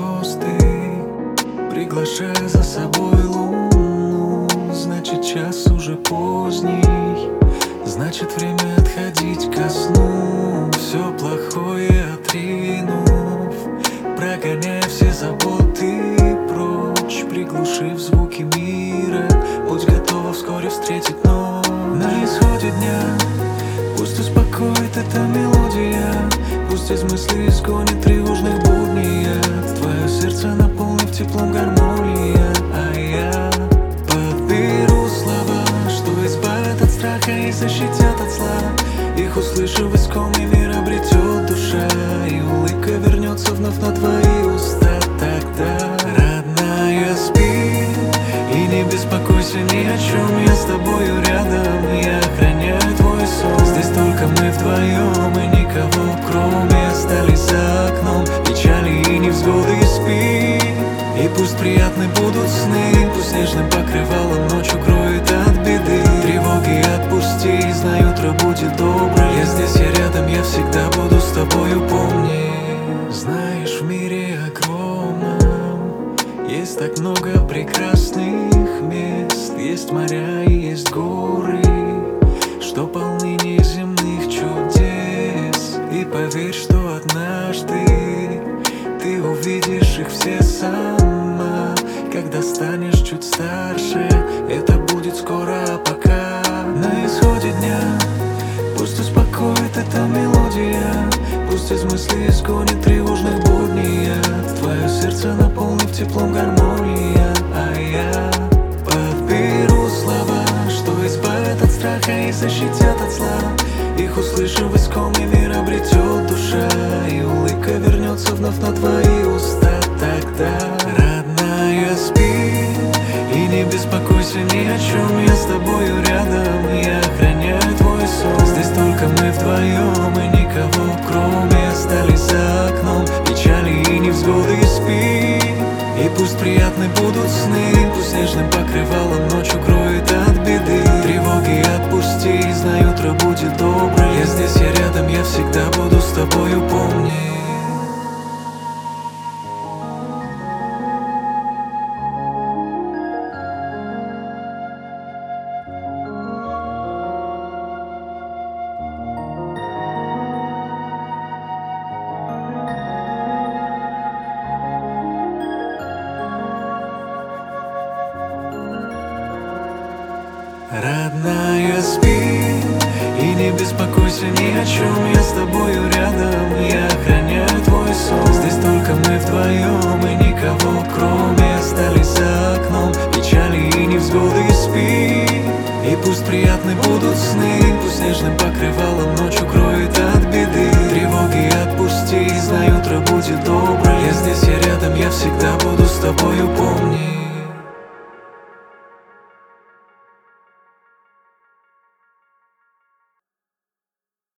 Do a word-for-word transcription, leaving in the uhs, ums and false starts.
звезды, приглашая за собой луну. Значит, час уже поздний, значит, время отходить ко сну. Все плохое отринув, прогоняя все заботы прочь, приглушив звуки мира. Будь готова вскоре встретить ночь. На исходе дня пусть успокоит эта мелодия, пусть из мыслей изгонит тревожных будней. Твое сердце наполнив теплом гармония, а я подберу слова, что избавят от страха и защитят от зла. Их услышав, искомый мир обретет душа, и улыбка вернется вновь на твои уста. Тогда, родная, спи и не беспокойся ни о чем, я с тобою рядом, я охраняю твой сон. Здесь только мы вдвоем, и никого кроме. Остались за окном печали и невзгоды. Спи, и пусть приятны будут сны, пусть нежным покрывалом ночь укроет от беды. Тревоги отпусти, знаю, утро будет доброе. Я здесь, я рядом, я всегда буду с тобою, помни. Знаешь, в мире огромном есть так много прекрасных мест. Есть моря и есть горы, что полны неземных чудес. И поверь, что однажды ты увидишь их все сама, когда станешь чуть старше. Это будет скоро, а пока на исходе дня пусть успокоит эта мелодия, пусть из мыслей изгонит тревожных будней. Твое сердце наполнив теплом гармония, а я подберу слова, что избавят от страха и защитят от зла. Их услышав, искомый мир обретет душа, и улыбка вернется вновь на твои уста. Тогда, родная, спи и не беспокойся ни о чем, я с тобою рядом, я охраняю твой сон. Здесь только мы вдвоем, и никого кроме. Остались за окном печали и невзгоды. Спи, и пусть приятны будут сны, пусть нежным покрывалом ночь укроет от беды. Тревоги отпусти, знаю, утро будет доброе. Я здесь, я рядом, я всегда буду с тобою, помни. Родная, спи и не беспокойся ни о чем, я с тобою рядом, я охраняю твой сон. Здесь только мы вдвоем, и никого кроме. Остались за окном печали и невзгоды. Спи, и пусть приятны будут сны, пусть нежным покрывалом ночь укроет от беды. Тревоги отпусти, знаю, утро будет доброе. Я здесь, я рядом, я всегда буду с тобою, помни.